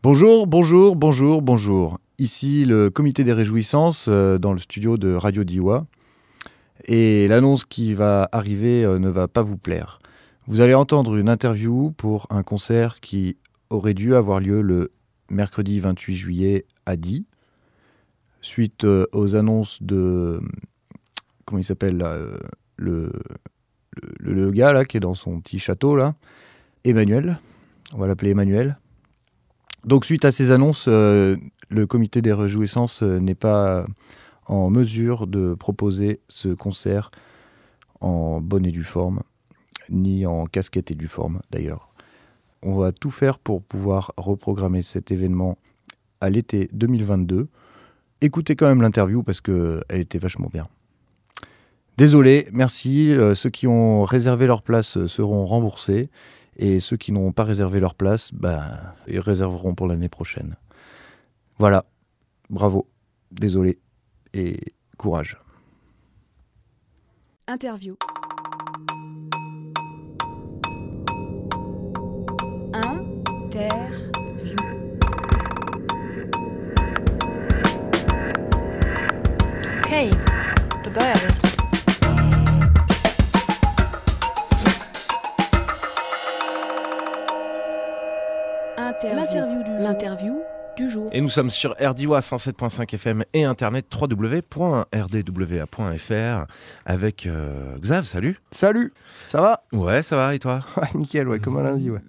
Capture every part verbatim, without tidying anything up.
Bonjour, bonjour, bonjour, bonjour. Ici le comité des réjouissances euh, dans le studio de Radio Diois. Et l'annonce qui va arriver euh, ne va pas vous plaire. Vous allez entendre une interview pour un concert qui aurait dû avoir lieu le mercredi vingt-huit juillet à Die, suite euh, aux annonces de... Comment il s'appelle là, euh, le, le, le gars là qui est dans son petit château là, Emmanuel, on va l'appeler Emmanuel. Donc suite à ces annonces, euh, le comité des réjouissances euh, n'est pas en mesure de proposer ce concert en bonne et due forme, ni en casquette et due forme d'ailleurs. On va tout faire pour pouvoir reprogrammer cet événement à l'été deux mille vingt-deux. Écoutez quand même l'interview parce qu'elle était vachement bien. Désolé, merci. Euh, ceux qui ont réservé leur place seront remboursés. Et ceux qui n'ont pas réservé leur place, ben, ils réserveront pour l'année prochaine. Voilà, bravo, désolé et courage. Interview. Interview. Okej, då börjar vi. L'interview du, L'interview du jour. Et nous sommes sur R D W A cent sept point cinq F M et internet w w w point r d w a point f r avec euh, Xav, salut. Salut, ça va ? Ouais, ça va et toi ? Ah, nickel, ouais, comme un lundi, ouais.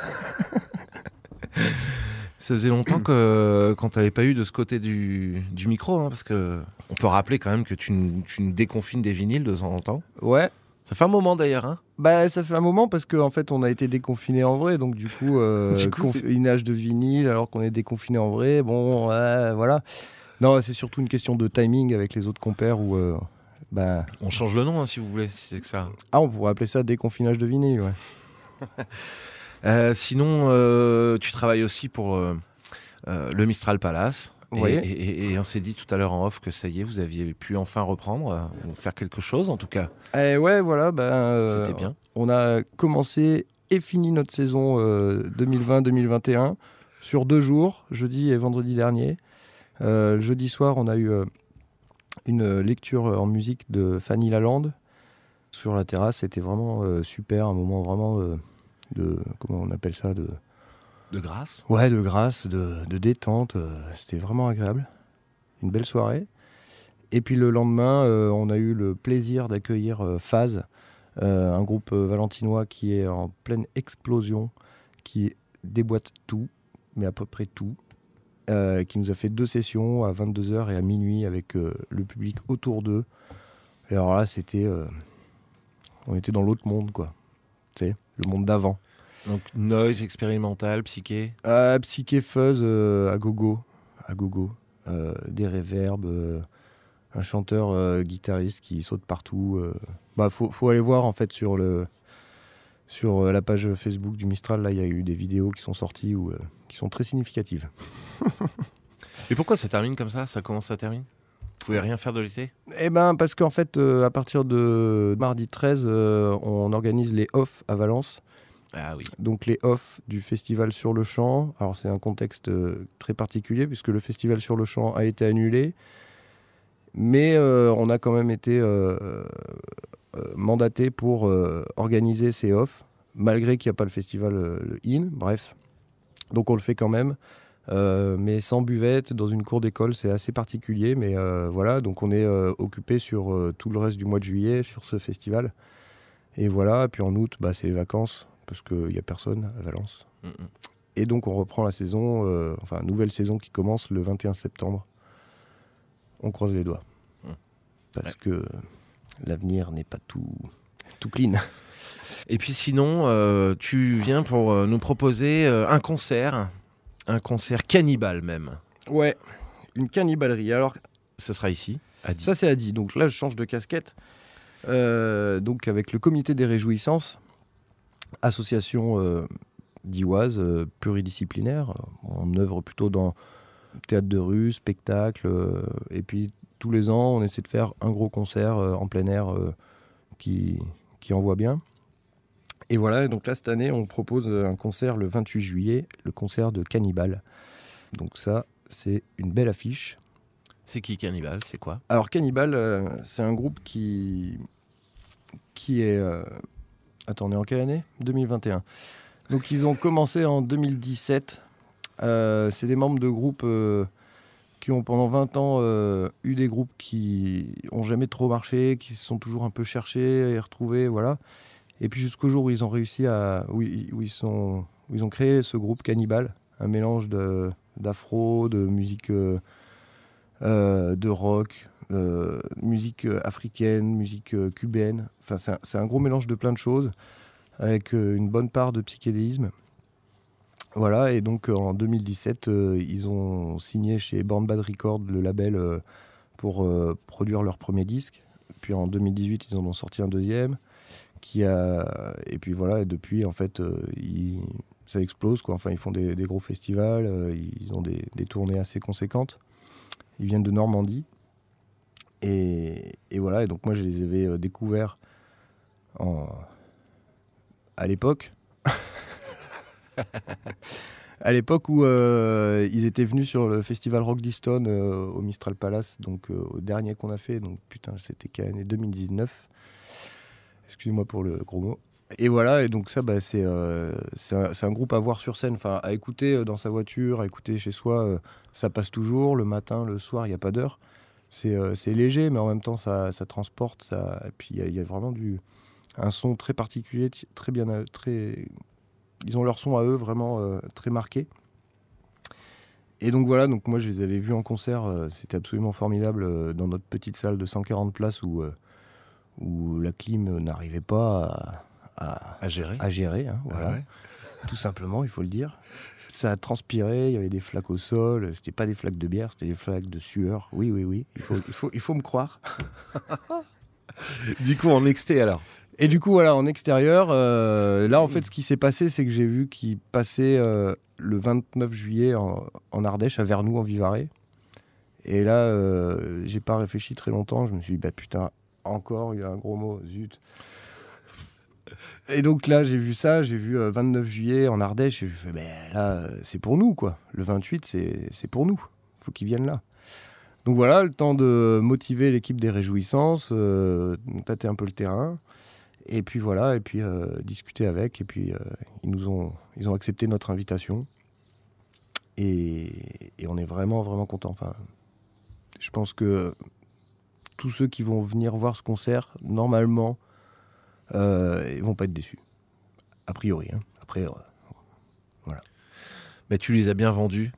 Ça faisait longtemps que, qu'on t'avait pas eu de ce côté du, du micro, hein, parce que on peut rappeler quand même que tu, tu nous déconfines des vinyles de temps en temps. Ouais. Ça fait un moment d'ailleurs, hein ? Bah, ça fait un moment parce qu'en fait, on a été déconfinés en vrai, donc du coup, euh, Du coup, confinage de vinyle alors qu'on est déconfinés en vrai, bon, ouais, voilà. Non, c'est surtout une question de timing avec les autres compères où, euh, bah... On change le nom, hein, si vous voulez, si c'est que ça. Ah, on pourrait appeler ça déconfinage de vinyle, ouais. euh, sinon, euh, tu travailles aussi pour euh, euh, le Mistral Palace. Oui. Et, et, et on s'est dit tout à l'heure en off que ça y est, vous aviez pu enfin reprendre, euh, ou faire quelque chose en tout cas. Eh ouais, voilà, ben, euh, C'était bien. On a commencé et fini notre saison euh, deux mille vingt deux mille vingt et un sur deux jours, jeudi et vendredi dernier. Euh, jeudi soir, on a eu euh, une lecture en musique de Fanny Lalande sur la terrasse. C'était vraiment euh, super, un moment vraiment euh, de, comment on appelle ça, de... De grâce ? Ouais, de grâce, de, de détente. Euh, c'était vraiment agréable. Une belle soirée. Et puis le lendemain, euh, on a eu le plaisir d'accueillir euh, Phase, euh, un groupe euh, valentinois qui est en pleine explosion, qui déboîte tout, mais à peu près tout, euh, qui nous a fait deux sessions à vingt-deux heures et à minuit avec euh, le public autour d'eux. Et alors là, c'était... Euh, on était dans l'autre monde, quoi. Tu sais, le monde d'avant. Donc noise, expérimental, psyché. Euh, psyché fuzz euh, à gogo, à gogo. Euh, des reverbs, euh, un chanteur euh, guitariste qui saute partout. Euh. Bah faut faut aller voir en fait sur le sur euh, la page Facebook du Mistral. Là il y a eu des vidéos qui sont sorties ou euh, qui sont très significatives. Et pourquoi ça termine comme ça ? Ça commence, ça termine ? Vous pouvez rien faire de l'été ? Eh ben parce qu'en fait euh, à partir de mardi treize, euh, on organise les off à Valence. Ah oui. Donc les off du festival Sur le Champ. Alors c'est un contexte euh, très particulier puisque le festival Sur le Champ a été annulé, mais euh, on a quand même été euh, euh, mandaté pour euh, organiser ces off, malgré qu'il n'y a pas le festival euh, le I N, bref. Donc on le fait quand même, euh, mais sans buvette, dans une cour d'école, c'est assez particulier, mais euh, voilà, donc on est euh, occupé sur euh, tout le reste du mois de juillet sur ce festival. Et voilà, et puis en août, bah, c'est les vacances, parce qu'il n'y a personne à Valence. Mmh. Et donc on reprend la saison, euh, enfin nouvelle saison qui commence le vingt et un septembre. On croise les doigts. Mmh. Parce ouais. que l'avenir n'est pas tout, tout clean. Et puis sinon, euh, tu viens pour euh, nous proposer euh, un concert, un concert cannibale même. Ouais, une cannibalerie. Alors, ce sera ici, à Die. Ça c'est à Die, donc là je change de casquette. Euh, donc avec le comité des réjouissances, association euh, dioise euh, pluridisciplinaire. On œuvre plutôt dans théâtre de rue, spectacle, euh, et puis tous les ans on essaie de faire un gros concert euh, en plein air euh, qui, qui envoie bien. Et voilà, et donc là, cette année, on propose un concert le vingt-huit juillet, le concert de Cannibal. Donc ça, c'est une belle affiche. C'est qui Cannibal? C'est quoi? Alors Cannibal, euh, c'est un groupe qui, qui est... Euh... Attends, on est en quelle année? deux mille vingt et un. Donc ils ont commencé en deux mille dix-sept. Euh, c'est des membres de groupes euh, qui ont pendant vingt ans euh, eu des groupes qui ont jamais trop marché, qui se sont toujours un peu cherchés et retrouvés, voilà. Et puis jusqu'au jour où ils ont réussi à... où ils, où ils, sont, où ils ont créé ce groupe Cannibal, un mélange de, d'afro, de musique... Euh, Euh, de rock, euh, musique euh, africaine, musique euh, cubaine. Enfin, c'est un, c'est un gros mélange de plein de choses, avec euh, une bonne part de psychédélisme. Voilà, et donc euh, en deux mille dix-sept, euh, ils ont signé chez Born Bad Records, le label, euh, pour euh, produire leur premier disque. Puis en deux mille dix-huit, ils en ont sorti un deuxième. Qui a... Et puis voilà, et depuis, en fait, euh, ils... ça explose, quoi. Enfin, ils font des, des gros festivals, euh, ils ont des, des tournées assez conséquentes. Ils viennent de Normandie. Et, et voilà, et donc moi je les avais euh, découverts en... à l'époque. à l'époque où euh, ils étaient venus sur le festival Rock d'Easton euh, au Mistral Palace, donc euh, au dernier qu'on a fait. Donc putain, c'était quelle année? deux mille dix-neuf. Excusez-moi pour le gros mot. Et voilà, et donc ça, bah, c'est, euh, c'est, un, c'est un groupe à voir sur scène, enfin à écouter euh, dans sa voiture, à écouter chez soi, euh, ça passe toujours, le matin, le soir, il n'y a pas d'heure. C'est, euh, c'est léger, mais en même temps, ça, ça transporte, ça... et puis il y, y a vraiment du, un son très particulier, très bien, très... Ils ont leur son à eux, vraiment euh, très marqué. Et donc voilà, donc moi je les avais vus en concert, euh, c'était absolument formidable, euh, dans notre petite salle de cent quarante places où, euh, où la clim n'arrivait pas à... À, à gérer, à gérer hein, voilà. Ah ouais. Tout simplement, il faut le dire. Ça a transpiré, il y avait des flaques au sol, c'était pas des flaques de bière, c'était des flaques de sueur. Oui, oui, oui, il faut, il faut, il faut me croire. Du coup, en exté alors. Et du coup, voilà, en extérieur, euh, là, en fait, ce qui s'est passé, c'est que j'ai vu qu'ils passaient euh, le vingt-neuf juillet en, en Ardèche, à Vernoux, en Vivarais. Et là, euh, j'ai pas réfléchi très longtemps, je me suis dit, bah putain, encore, il y a un gros mot, zut. Et donc là, j'ai vu ça, j'ai vu euh, vingt-neuf juillet en Ardèche, et j'ai fait, ben là, euh, c'est pour nous, quoi. Le vingt-huit, c'est, c'est pour nous. Il faut qu'ils viennent là. Donc voilà, le temps de motiver l'équipe des Réjouissances, euh, tâter un peu le terrain, et puis voilà, et puis euh, discuter avec, et puis euh, ils nous ont, ils ont accepté notre invitation, et, et on est vraiment, vraiment contents. Enfin, je pense que tous ceux qui vont venir voir ce concert, normalement, Euh, ils vont pas être déçus, a priori. Hein. Après, euh, voilà. Mais tu les as bien vendus.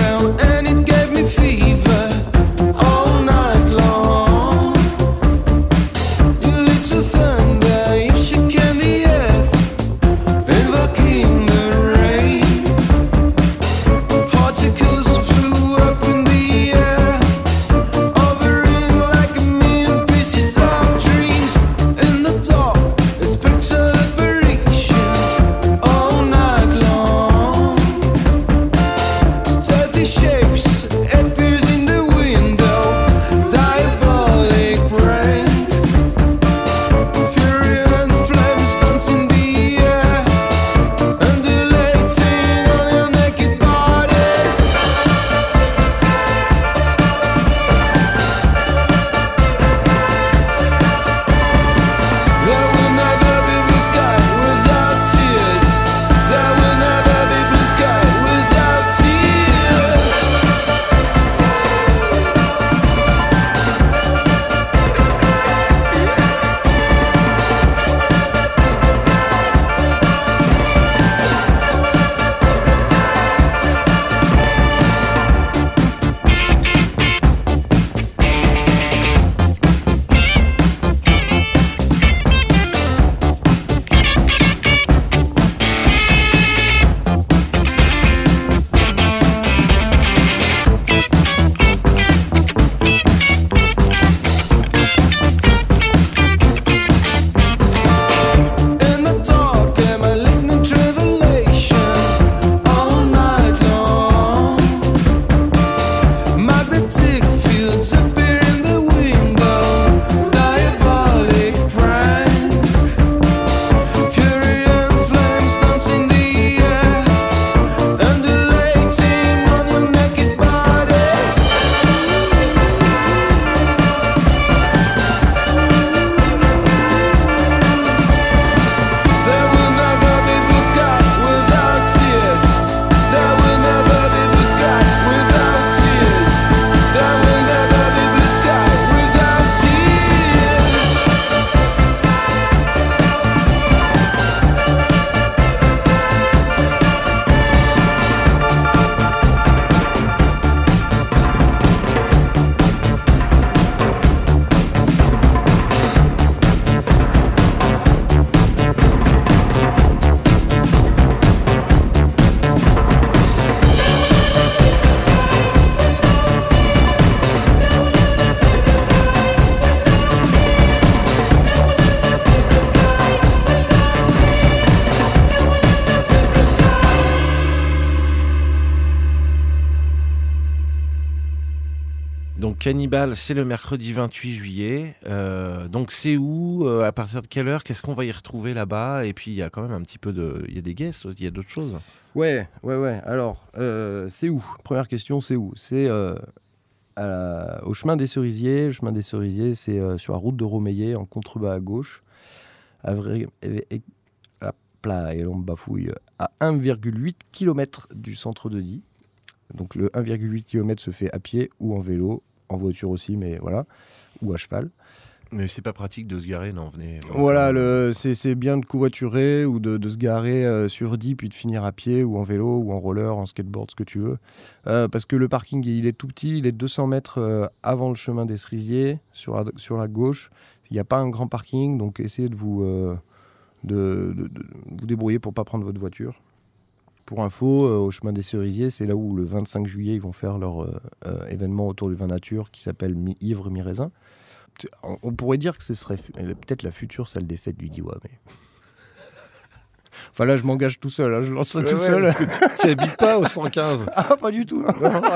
All night long. Cannibal, c'est le mercredi vingt-huit juillet. Euh, donc c'est où euh, À partir de quelle heure Qu'est-ce qu'on va y retrouver là-bas Et puis il y a quand même un petit peu de... Il y a des guests, il y a d'autres choses. Ouais, ouais, ouais. Alors, euh, c'est où Première question, c'est où C'est euh, à la- au chemin des Cerisiers. Le chemin des Cerisiers, c'est euh, sur la route de Romeillet, en contrebas à gauche. À vrai... et- et- hop là, et l'on me bafouille. À un virgule huit kilomètres du centre de Die. Donc le un virgule huit kilomètres se fait à pied ou en vélo, en voiture aussi, mais voilà, ou à cheval. Mais c'est pas pratique de se garer, non, venez. Voilà, le, c'est, c'est bien de covoiturer ou de, de se garer euh, sur Die, puis de finir à pied ou en vélo ou en roller, en skateboard, ce que tu veux. Euh, parce que le parking, il est tout petit, il est deux cents mètres euh, avant le chemin des Cerisiers, sur la, sur la gauche. Il n'y a pas un grand parking, donc essayez de vous, euh, de, de, de vous débrouiller pour ne pas prendre votre voiture. Pour info, euh, au chemin des Cerisiers, c'est là où le vingt-cinq juillet, ils vont faire leur euh, euh, événement autour du vin nature qui s'appelle Mi-Ivre, Mi-Raisin. On, on pourrait dire que ce serait fu- peut-être la future salle des fêtes du Diois, mais... Enfin là, je m'engage tout seul, hein, je lance ça Ouais, tout ouais, seul. Tu habites pas au cent quinze. Ah, pas du tout.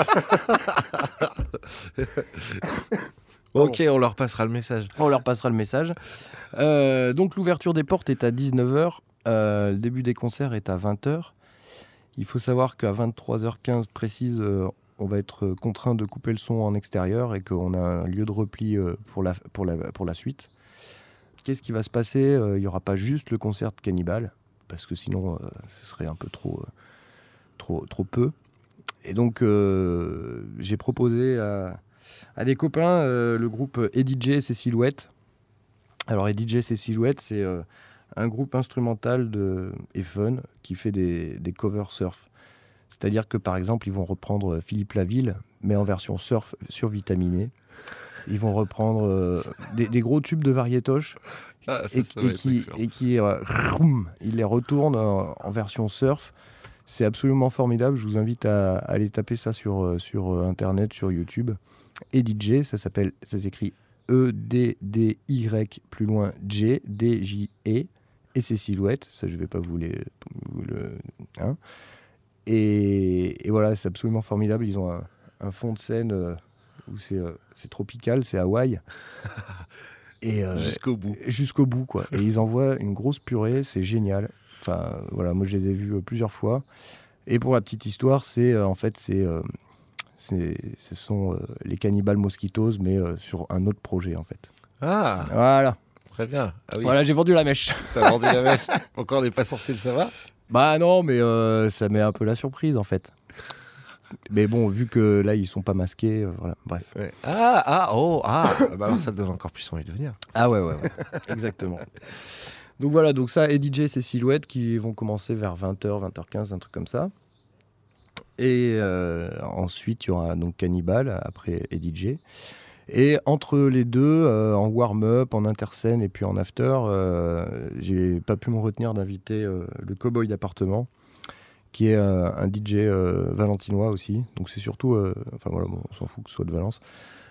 Ok, on leur passera le message. On leur passera le message. Euh, donc l'ouverture des portes est à dix-neuf heures, euh, le début des concerts est à vingt heures. Il faut savoir qu'à vingt-trois heures quinze précise, euh, on va être contraint de couper le son en extérieur et qu'on a un lieu de repli euh, pour, la, pour, la, pour la suite. Qu'est-ce qui va se passer Euh, Il n'y aura pas juste le concert de Cannibal, parce que sinon euh, ce serait un peu trop, euh, trop, trop peu. Et donc euh, j'ai proposé à, à des copains euh, le groupe Eddie J et ses Silhouettes. Alors Eddie J et ses Silhouettes, c'est... Euh, un groupe instrumental de, et fun qui fait des, des covers surf. C'est-à-dire que, par exemple, ils vont reprendre Philippe Laville, mais en version surf survitaminée. Ils vont reprendre euh, des, des gros tubes de variétoche Ah, ça, et, ça va et être qui, excellent. et qui euh, roum, ils les retournent en, en version surf. C'est absolument formidable. Je vous invite à, à aller taper ça sur, euh, sur euh, Internet, sur YouTube. Et D J, ça s'appelle, ça s'écrit E D D Y plus loin J, D J E. Et ses Silhouettes, ça je vais pas vous les... Vous le, hein. et, et voilà, c'est absolument formidable. Ils ont un, un fond de scène euh, où c'est, euh, c'est tropical, c'est Hawaï. Et, euh, Jusqu'au bout. Jusqu'au bout, quoi. Et ils envoient une grosse purée, c'est génial. Enfin, voilà, moi je les ai vus euh, plusieurs fois. Et pour la petite histoire, c'est euh, en fait, c'est, euh, c'est, ce sont euh, les Cannibal Mosquitos, mais euh, sur un autre projet, en fait. Ah, Voilà, très bien. Ah oui, voilà, j'ai vendu la mèche. t'as vendu la mèche. Encore, on n'est pas censé le savoir. Bah non, mais euh, ça met un peu la surprise, en fait. Mais bon, vu que là, ils sont pas masqués, euh, voilà, bref. Ouais. Ah, ah, oh, ah. Bah alors, ça te donne encore plus envie de venir. Ah ouais, ouais, ouais. Exactement. Donc voilà, donc ça, et D J, ces Silhouettes qui vont commencer vers vingt heures, vingt heures quinze, un truc comme ça. Et euh, ensuite, il y aura donc Cannibal, après et D J. Et entre les deux, euh, en warm-up, en interscène et puis en after, euh, j'ai pas pu me retenir d'inviter euh, le Cowboy d'appartement, qui est euh, un D J euh, valentinois aussi. Donc c'est surtout, euh, enfin voilà, bon, on s'en fout que ce soit de Valence.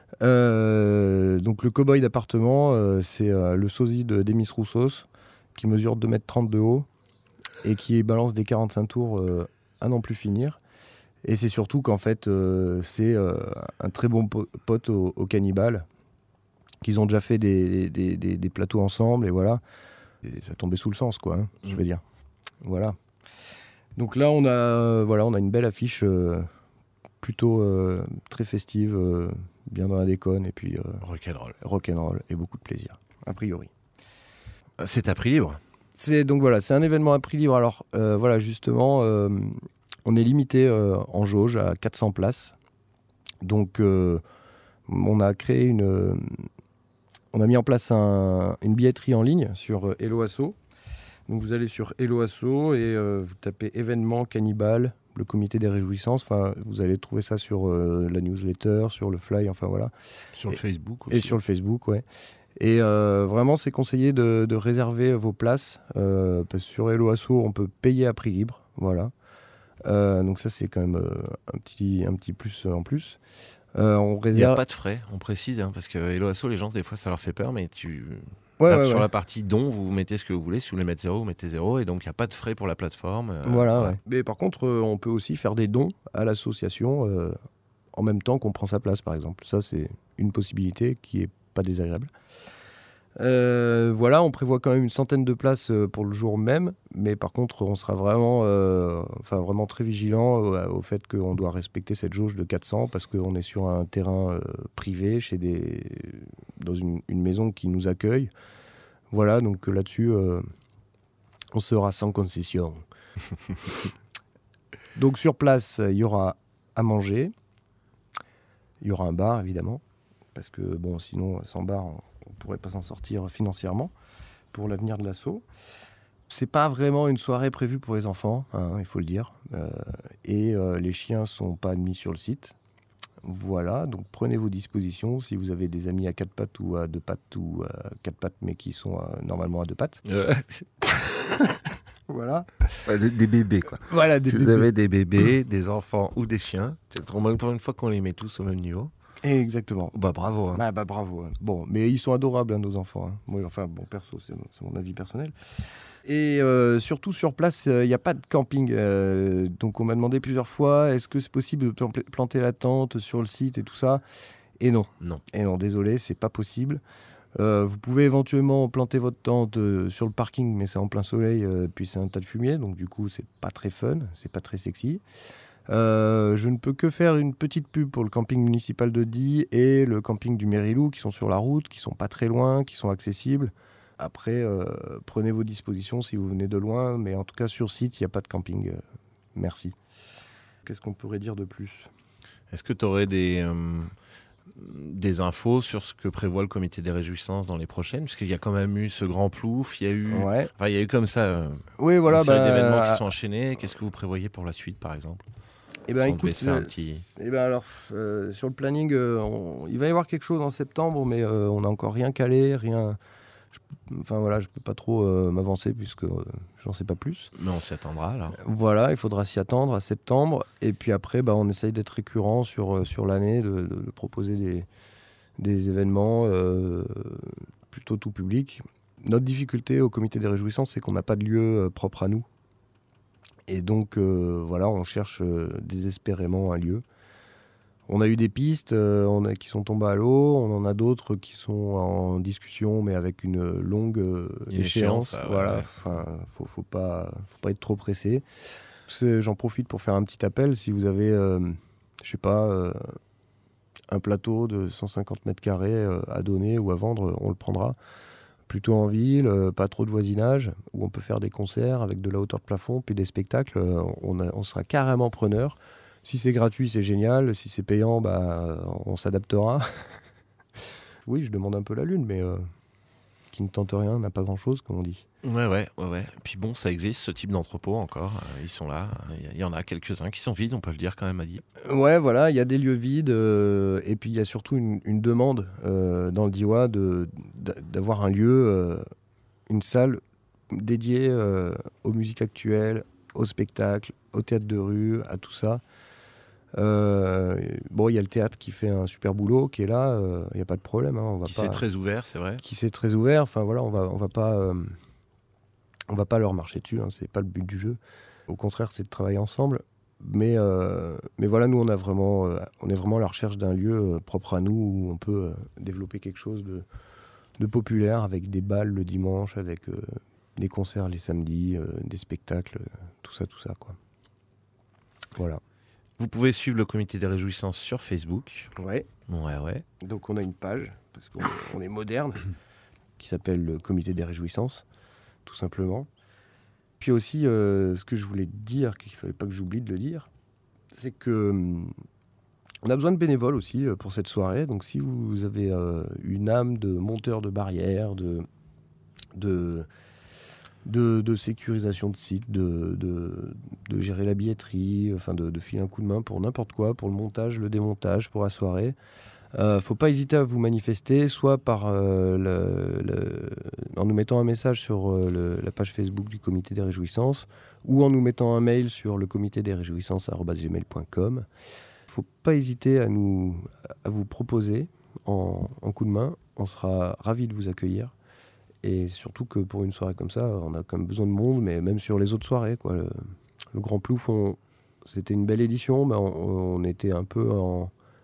Euh, donc le Cowboy d'appartement, euh, c'est euh, le sosie de Demis Roussos, qui mesure deux mètres trente de haut et qui balance des quarante-cinq tours euh, à n'en plus finir. Et c'est surtout qu'en fait, euh, c'est euh, un très bon po- pote au, au Cannibal, qu'ils ont déjà fait des, des, des, des plateaux ensemble, et voilà. Et ça tombait sous le sens, quoi, hein, mmh. je veux dire. Voilà. Donc là, on a, euh, voilà, on a une belle affiche euh, plutôt euh, très festive, euh, bien dans la déconne, et puis euh, Rock'n'roll. rock'n'roll, et beaucoup de plaisir, a priori. C'est à prix libre. C'est, donc voilà, c'est un événement à prix libre. Alors euh, voilà, justement... Euh, on est limité euh, en jauge à quatre cents places. Donc, euh, on a créé une... Euh, on a mis en place un, une billetterie en ligne sur euh, Hello Asso. Donc, vous allez sur Hello Asso et euh, vous tapez événement Cannibal, le comité des réjouissances. Enfin, vous allez trouver ça sur euh, la newsletter, sur le fly, enfin voilà. Sur le et, Facebook aussi. Et sur le Facebook, ouais. Et euh, vraiment, c'est conseillé de, de réserver vos places. Euh, parce que sur Hello Asso, on peut payer à prix libre. Voilà. Euh, donc ça c'est quand même euh, un, petit, un petit plus euh, en plus. Euh, on réserve... Il n'y a pas de frais, on précise, hein, parce que Hello Asso, les gens des fois ça leur fait peur, mais tu... Ouais, Là, ouais, sur ouais. la partie don, vous mettez ce que vous voulez, si vous voulez mettre zéro, vous mettez zéro, et donc il n'y a pas de frais pour la plateforme. Euh, voilà, ouais. Mais par contre, euh, on peut aussi faire des dons à l'association euh, en même temps qu'on prend sa place, par exemple. Ça, c'est une possibilité qui est pas désagréable. Euh, voilà, on prévoit quand même une centaine de places euh, pour le jour même, mais par contre, on sera vraiment, euh, enfin, vraiment très vigilant au, au fait qu'on doit respecter cette jauge de quatre cents parce qu'on est sur un terrain euh, privé, chez des, dans une, une maison qui nous accueille. Voilà, donc euh, là-dessus, euh, on sera sans concession. Donc sur place, il y aura à manger, il y aura un bar évidemment, parce que bon, sinon, sans bar, on ne pourrait pas s'en sortir financièrement pour l'avenir de l'asso. C'est pas vraiment une soirée prévue pour les enfants, hein, il faut le dire. Euh, et euh, les chiens sont pas admis sur le site. Voilà, donc prenez vos dispositions. Si vous avez des amis à quatre pattes ou à deux pattes ou à quatre pattes, mais qui sont euh, normalement à deux pattes. Euh, Voilà. enfin, des, des bébés, quoi. Voilà, des Si bébés. vous avez des bébés, des enfants ou des chiens, c'est trop mal pour une fois qu'on les met tous au même niveau. Exactement. Bah bravo. Hein. Ah bah bravo. hein. Bon, mais ils sont adorables, hein, nos enfants. hein. Moi, enfin, bon, perso, c'est, c'est mon avis personnel. Et euh, surtout sur place, il n'y a pas de camping. euh, donc on m'a demandé plusieurs fois, est-ce que c'est possible de plan- planter la tente sur le site et tout ça? Et non. Non. Et non, désolé, c'est pas possible. Euh, vous pouvez éventuellement planter votre tente euh, sur le parking, mais c'est en plein soleil, euh, puis c'est un tas de fumier, donc du coup c'est pas très fun, c'est pas très sexy. Euh, je ne peux que faire une petite pub pour le camping municipal de Die et le camping du Mérilou, qui sont sur la route, qui sont pas très loin, qui sont accessibles. Après, euh, prenez vos dispositions si vous venez de loin, mais en tout cas sur site, il n'y a pas de camping. Euh, merci. Qu'est-ce qu'on pourrait dire de plus? Est-ce que tu aurais des, euh, des infos sur ce que prévoit le comité des réjouissances dans les prochaines? Parce qu'il y a quand même eu ce grand plouf, il y a eu, Ouais. enfin, il y a eu comme ça euh, Oui, voilà. une série bah, d'événements qui se sont enchaînés. Qu'est-ce que vous prévoyez pour la suite, par exemple? Eh ben, Si on devait écoute, se faire un euh, petit- eh ben alors, euh, sur le planning, euh, on- il va y avoir quelque chose en septembre, mais euh, on n'a encore rien calé, rien. je- Enfin voilà, je peux pas trop euh, m'avancer puisque euh, je n'en sais pas plus. Mais on s'y attendra, là. Voilà, il faudra s'y attendre à septembre. Et puis après, bah, on essaye d'être récurrent sur, euh, sur l'année, de, de- de proposer des, des événements euh, plutôt tout public. Notre difficulté au comité des réjouissances, c'est qu'on n'a pas de lieu euh, propre à nous. Et donc, euh, voilà, on cherche euh, désespérément un lieu. On a eu des pistes euh, on a, qui sont tombées à l'eau, on en a d'autres qui sont en discussion, mais avec une longue euh, Une échéance. échéance, ah ouais, voilà, ouais. enfin, faut, faut pas, faut pas être trop pressé. C'est- J'en profite pour faire un petit appel. Si vous avez, euh, je sais pas, euh, un plateau de cent cinquante mètres carrés euh, à donner ou à vendre, on le prendra. Plutôt en ville, euh, pas trop de voisinage, où on peut faire des concerts avec de la hauteur de plafond, puis des spectacles. euh, on, a- on sera carrément preneur. Si c'est gratuit, c'est génial. Si c'est payant, bah, on s'adaptera. Oui, je demande un peu la lune, mais euh, qui ne tente rien n'a pas grand-chose, comme on dit. Ouais, ouais, ouais, ouais. Puis bon, ça existe, ce type d'entrepôt encore. Euh, ils sont là. Il y- il y en a quelques-uns qui sont vides, on peut le dire quand même, Adi. Ouais, voilà, il y a des lieux vides, euh, et puis il y a surtout une, une demande euh, dans le Diois de, d'a- d'avoir un lieu, euh, une salle dédiée euh, aux musiques actuelles, au spectacle, au théâtre de rue, à tout ça. Euh, bon, il y a le théâtre qui fait un super boulot, qui est là, il n'y a pas de problème. hein, on va Qui pas... c'est très ouvert, c'est vrai. qui s'est très ouvert. Enfin voilà, on va, on va pas, euh, on va pas leur marcher dessus. Hein, c'est pas le but du jeu. Au contraire, c'est de travailler ensemble. Mais, euh, mais voilà, nous on a vraiment, euh, on est vraiment à la recherche d'un lieu euh, propre à nous où on peut euh, développer quelque chose de, de populaire avec des balles le dimanche, avec euh, des concerts les samedis, euh, des spectacles, euh, tout ça, tout ça quoi. Voilà. Vous pouvez suivre le comité des réjouissances sur Facebook. Ouais. Ouais, ouais. Donc on a une page parce qu'on on est moderne qui s'appelle le Comité des Réjouissances, tout simplement. Puis aussi, euh, ce que je voulais dire, qu'il fallait pas que j'oublie de le dire, c'est que hum, on a besoin de bénévoles aussi euh, pour cette soirée. Donc si vous avez euh, une âme de monteur de barrières, de de de, de sécurisation de site, de, de, de gérer la billetterie, enfin de, de filer un coup de main pour n'importe quoi, pour le montage, le démontage, pour la soirée. Euh, faut pas hésiter à vous manifester, soit par euh, le, le- en nous mettant un message sur euh, le- la page Facebook du Comité des Réjouissances, ou en nous mettant un mail sur le comité des réjouissances arobase gmail point com. Faut pas hésiter à nous à vous proposer en, en coup de main. On sera ravis de vous accueillir. Et surtout que pour une soirée comme ça, on a quand même besoin de monde, mais même sur les autres soirées, quoi. Le, le Grand Plouf, on- c'était une belle édition, mais on, on était un peu en,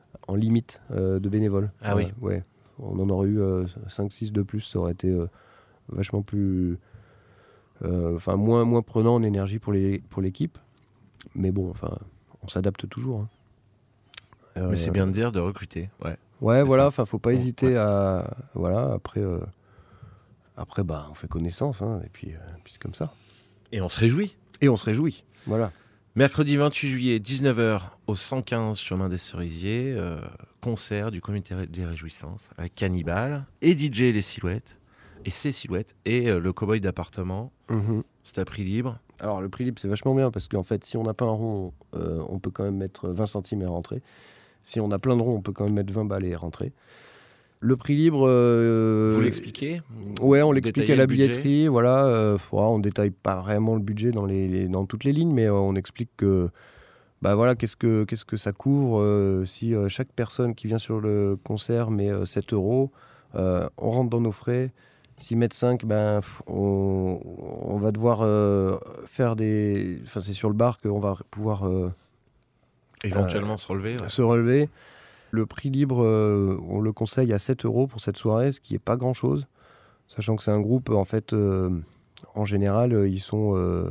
en limite euh, de bénévoles. Ah Euh, oui. Ouais. On en aurait eu euh, cinq six de plus, ça aurait été euh, vachement plus... euh, Enfin, moins, moins prenant en énergie pour, les, pour l'équipe. Mais bon, enfin, on s'adapte toujours. hein. Euh, Mais c'est bien de dire de recruter. Ouais. Ouais, c'est voilà, ça. enfin, faut pas Bon, hésiter ouais. à... Voilà, après... euh, Après, bah, on fait connaissance, hein, et puis, euh, puis c'est comme ça. Et on se réjouit. Et on se réjouit. Voilà. Mercredi vingt-huit juillet, dix-neuf heures, au cent quinze chemin des Cerisiers, euh, concert du comité des Réjouissances avec Cannibal et D J Les Silhouettes, et ses Silhouettes, et euh, le cowboy d'appartement. Mhm. C'est à prix libre. Alors, le prix libre, c'est vachement bien parce qu'en fait, si on n'a pas un rond, euh, on peut quand même mettre vingt centimes et rentrer. Si on a plein de ronds, on peut quand même mettre vingt balles et rentrer. Le prix libre. euh, Vous l'expliquez Ouais, on Vous l'explique détaillez à la le budget billetterie. Voilà, euh, faudra- on détaille pas vraiment le budget dans, les, les- dans toutes les lignes, mais euh, on explique que. Bah voilà, qu'est-ce que, qu'est-ce que ça couvre euh, si euh, chaque personne qui vient sur le concert met euh, sept euros, euh, on rentre dans nos frais. S'ils mettent cinq, ben, pff, on, on va devoir euh, faire des... Enfin, c'est sur le bar qu'on va pouvoir euh, Éventuellement se relever. ouais. se relever. Le prix libre, euh, on le conseille à sept euros pour cette soirée, ce qui n'est pas grand-chose. Sachant que c'est un groupe, en fait, euh, en général, euh, ils sont... euh,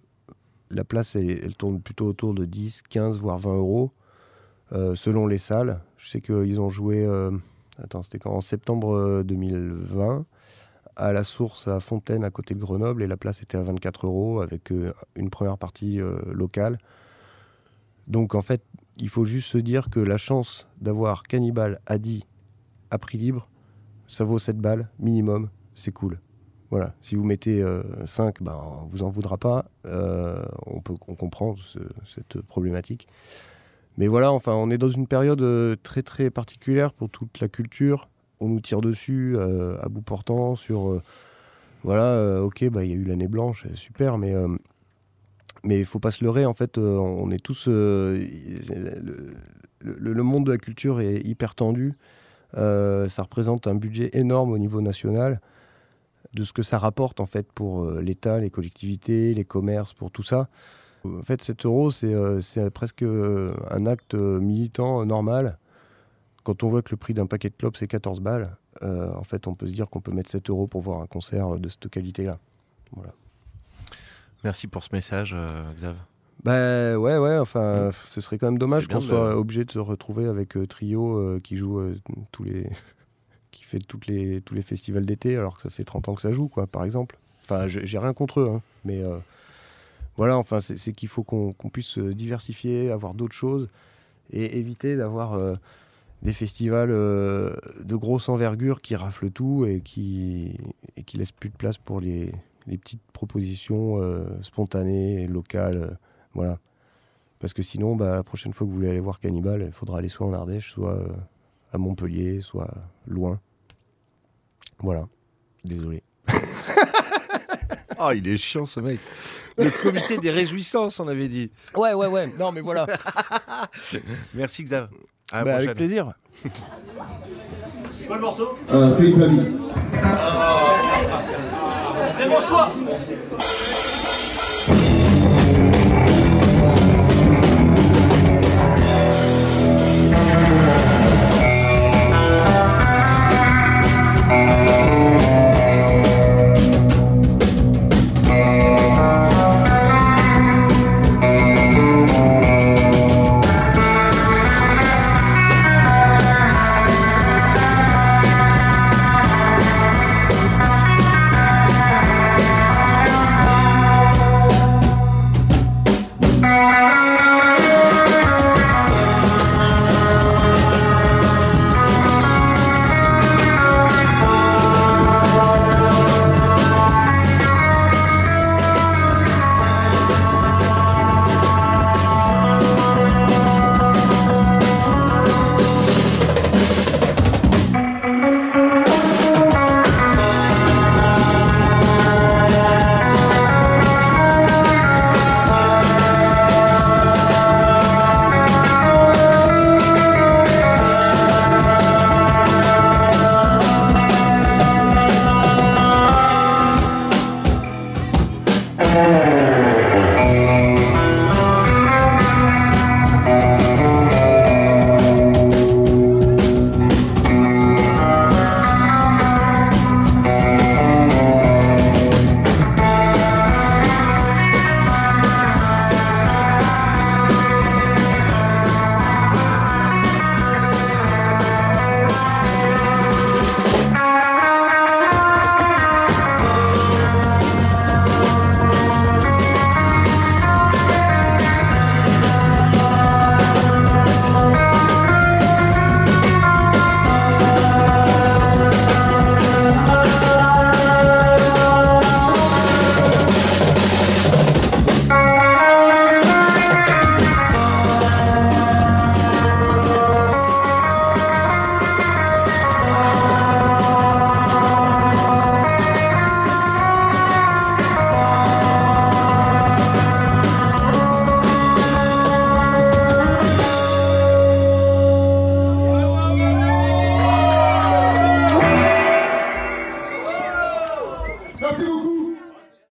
la place, elle, elle tourne plutôt autour de dix, quinze, voire vingt euros, euh, selon les salles. Je sais qu'ils ont joué... euh, attends, c'était quand ? En septembre euh, deux mille vingt, à la Source à Fontaine, à côté de Grenoble, et la place était à vingt-quatre euros, avec euh, une première partie euh, locale. Donc, en fait, il faut juste se dire que la chance d'avoir Cannibal Adi à prix libre, ça vaut sept balles minimum, c'est cool. Voilà, si vous mettez euh, cinq, ben, on vous en voudra pas, euh, on, peut, on comprend ce- cette problématique. Mais voilà, enfin, on est dans une période euh, très très particulière pour toute la culture. On nous tire dessus euh, à bout portant sur... euh, voilà, euh, ok, bah, il y a eu l'année blanche, euh, super, mais... euh, mais il faut pas se leurrer, en fait, euh, on est tous... euh, le, le- le monde de la culture est hyper tendu. Euh, ça représente un budget énorme au niveau national, de ce que ça rapporte, en fait, pour euh, l'État, les collectivités, les commerces, pour tout ça. En fait, sept euros, c'est euh, c'est presque euh, un acte euh, militant euh, normal. Quand on voit que le prix d'un paquet de clopes, c'est quatorze balles, euh, en fait, on peut se dire qu'on peut mettre sept euros pour voir un concert de cette qualité-là. Voilà. Merci pour ce message, euh, Xav. Bah ouais, ouais, enfin, Mm. ce serait quand même dommage C'est bien qu'on de- soit obligé de se retrouver avec euh, Trio euh, qui joue euh, tous les... qui fait toutes les... tous les festivals d'été, alors que ça fait trente ans que ça joue, quoi, par exemple. Enfin, j'ai j'ai rien contre eux, hein, mais euh, voilà, enfin, c'est c'est qu'il faut qu'on qu'on puisse se diversifier, avoir d'autres choses, et éviter d'avoir euh, des festivals euh, de grosse envergure qui raflent tout et qui, et qui laissent plus de place pour les, les petites propositions euh, spontanées, locales, euh, voilà. Parce que sinon, bah, la prochaine fois que vous voulez aller voir Cannibal, il faudra aller soit en Ardèche, soit euh, à Montpellier, soit loin. Voilà. Désolé. Oh, il est chiant ce mec. Le comité des réjouissances, on avait dit. Ouais, ouais, ouais. Non, mais voilà. Merci Xav. À la Bah, avec prochaine. plaisir. Euh, Philippe Lamy. C'est mon choix.